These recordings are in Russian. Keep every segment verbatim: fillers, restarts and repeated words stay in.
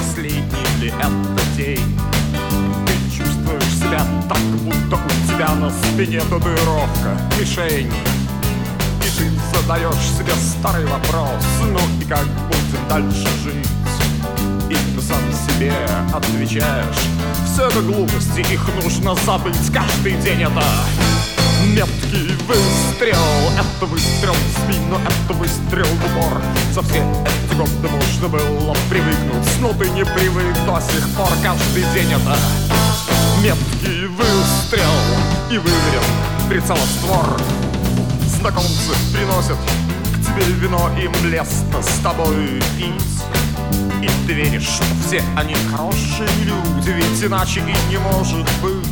последний ли это день. Ты чувствуешь себя так, будто у тебя на спине татуировка, мишень. И ты задаешь себе старый вопрос: ну и как будем дальше жить? И ты сам себе отвечаешь: все это глупости, их нужно забыть. Каждый день это меткий выстрел, это выстрел в спину, это выстрел в упор. За все эти годы можно было привыкнуть, но ты не привык до сих пор. Каждый день это меткий выстрел и выверен прицелоствор. Знакомцы приносят к тебе вино, им лестно с тобой пить. И ты веришь, что все они хорошие люди, ведь иначе и не может быть.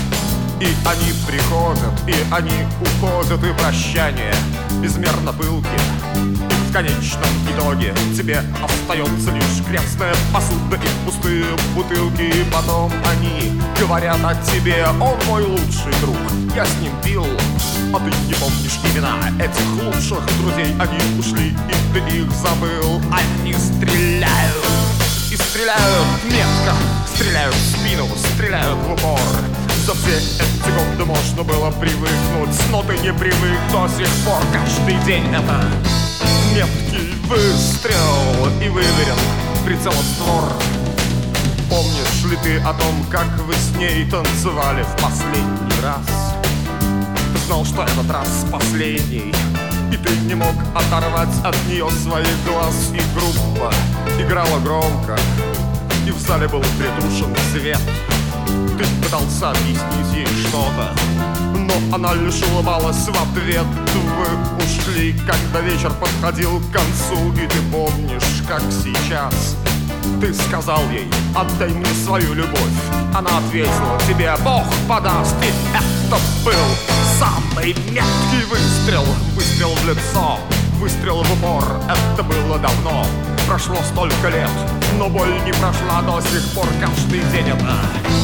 И они приходят, и они уходят, и прощание безмерно пылки. И в конечном итоге тебе остается лишь грязная посуда и пустые бутылки. И потом они говорят о тебе: он мой лучший друг, я с ним пил. А ты не помнишь имена этих лучших друзей. Они ушли, и ты их забыл. Они стреляют, и стреляют метко, стреляют в спину, стреляют в упор. За все эти годы можно было привыкнуть, но ты не привык до сих пор. Каждый день это меткий выстрел и выверен прицелоствор. Помнишь ли ты о том, как вы с ней танцевали в последний раз? Ты знал, что этот раз последний, и ты не мог оторвать от нее своих глаз. И группа играла громко, и в зале был притушен свет. Ты пытался объяснить ей что-то, но она лишь улыбалась в ответ. Вы ушли, когда вечер подходил к концу, и ты помнишь, как сейчас ты сказал ей: отдай мне свою любовь. Она ответила тебе: Бог подаст. И это был самый меткий выстрел. Выстрел в лицо, выстрел в упор. Это было давно, прошло столько лет, но боль не прошла до сих пор. Каждый день это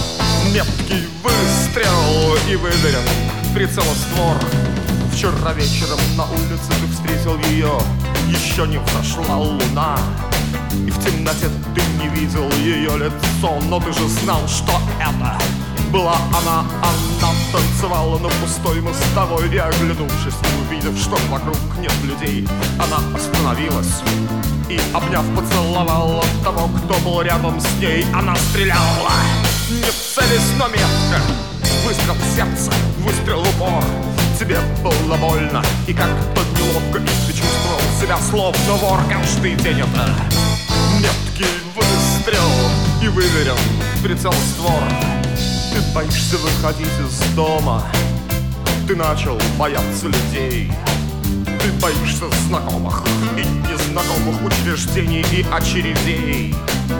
меткий выстрел и выверен прицелоствор. Вчера вечером на улице ты встретил ее, еще не взошла луна, и в темноте ты не видел ее лицо, но ты же знал, что это была она. Она танцевала на пустой мостовой, и, оглянувшись и увидев, что вокруг нет людей, она остановилась и, обняв, поцеловала того, кто был рядом с ней. Она стреляла, не целясь, но метко. Выстрел в сердце, выстрел в упор. Тебе было больно и как-то неловко, и ты чувствовал себя словно вор. Каждый день это меткий выстрел и выверен прицелоствор. Ты боишься выходить из дома, ты начал бояться людей. Ты боишься знакомых и незнакомых учреждений и очередей.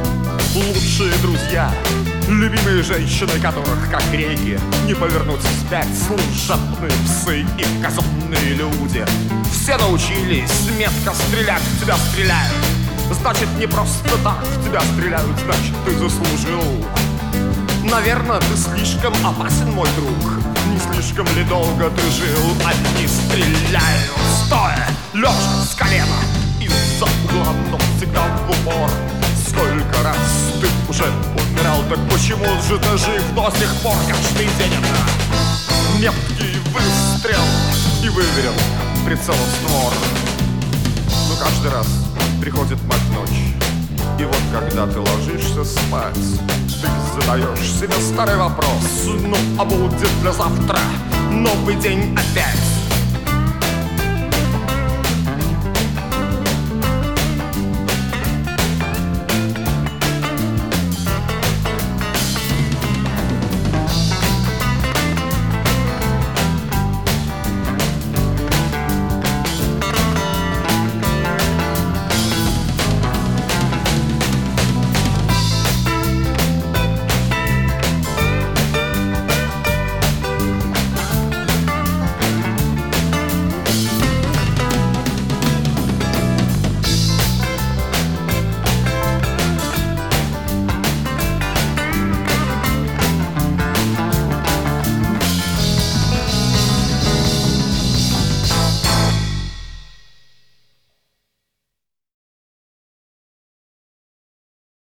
Лучшие друзья, любимые женщины, которых, как реки, не повернуть вспять. Служебные псы и казенные люди, все научились метко стрелять. В тебя стреляют, значит, не просто так в тебя стреляют, значит, ты заслужил. Наверное, ты слишком опасен, мой друг. Не слишком ли долго ты жил? Они стреляют стоя, лежа с колена, из-за угла, но всегда в упор. Сколько раз ты уже умирал, так почему же ты жив до сих пор? Каждый день это меткий выстрел и выверен прицелоствор. Но каждый раз приходит мать ночь, и вот когда ты ложишься спать, ты задаешь себе старый вопрос: ну а будет для завтра новый день опять?